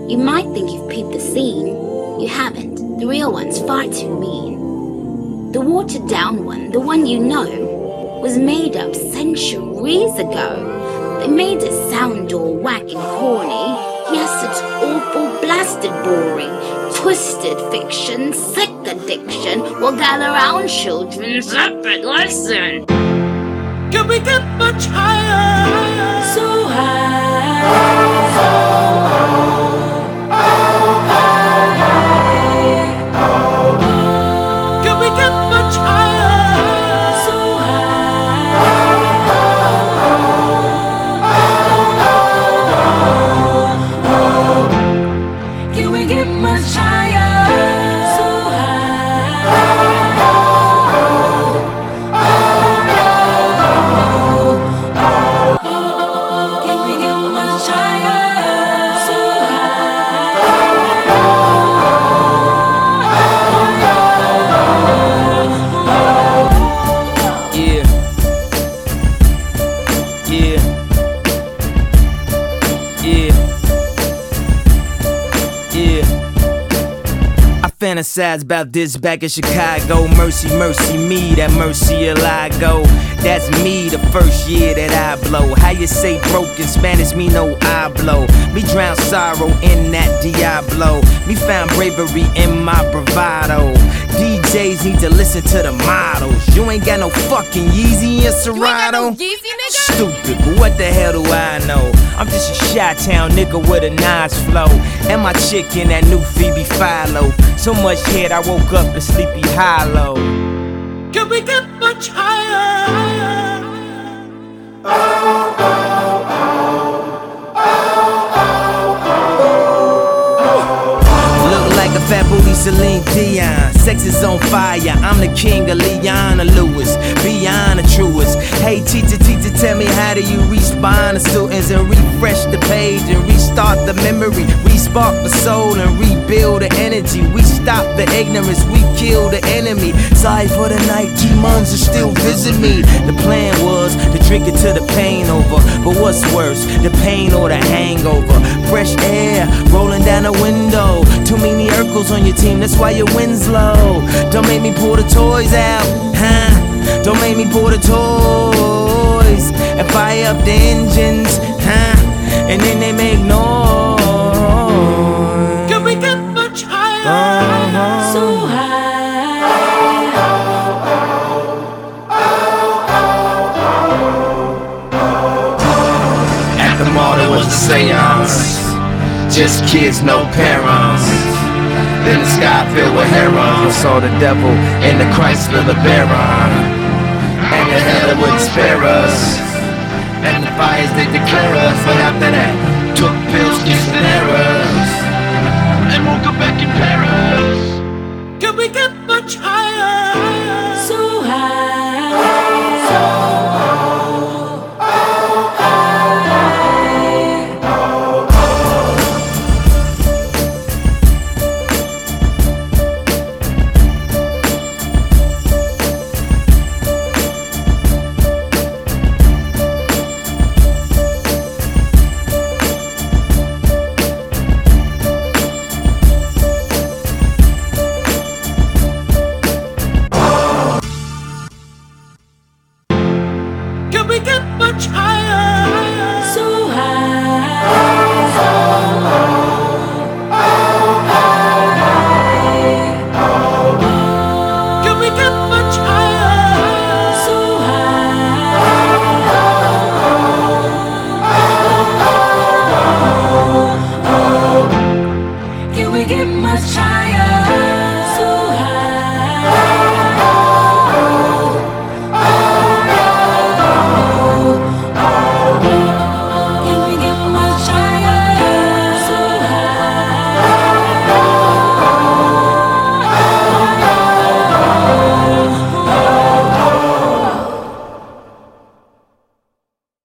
You might think you've peeped the scene. You haven't. The real one's far too mean. The watered down one, the one you know, was made up centuries ago. They made it sound all whack and corny. Yes, it's awful, blasted boring. Twisted fiction, sick addiction. Well, gather round, children, zip it, listen. Can we get much higher? So high. Can we get much higher? So high. Can we get much higher? So high. Fantasize about this back in Chicago. Mercy, mercy me, that mercy will I go. That's me the first year that I blow. How you say broke in Spanish, me no I blow. Me drown sorrow in that Diablo. Me found bravery in my bravado. DJs need to listen to the models. You ain't got no fucking Yeezy and Serato. Stupid, but what the hell do I know? I'm just a Chi-Town nigga with a nice flow. And my chick in that new Phoebe Philo. So much head I woke up in Sleepy Hollow. Can we get much higher? Look like a fat booty Celine Dion. Sex is on fire, I'm the king of Leona Lewis. Beyond the truest. Hey teacher, tell me how do you respond to students and refresh the page and restart the memory, respark the soul and rebuild the energy. We stop the ignorance, we kill the enemy. Sorry for the night, demons are still visit me. The plan was to drink it till the pain over, but what's worse, the pain or the hangover? Fresh air rolling down the window. Too many Urkels on your team, that's why your win's low. Don't make me pull the toys out, huh? Don't make me pull the toys and fire up the engines, huh? And then they make noise. Can we get much higher? So high. At the mall there was a seance. Just kids, no parents. Then the sky filled with herons. Saw the devil in the Chrysler LeBaron. And the hell it wouldn't spare us. And the fires they declare us. But after that, took pills, kissed it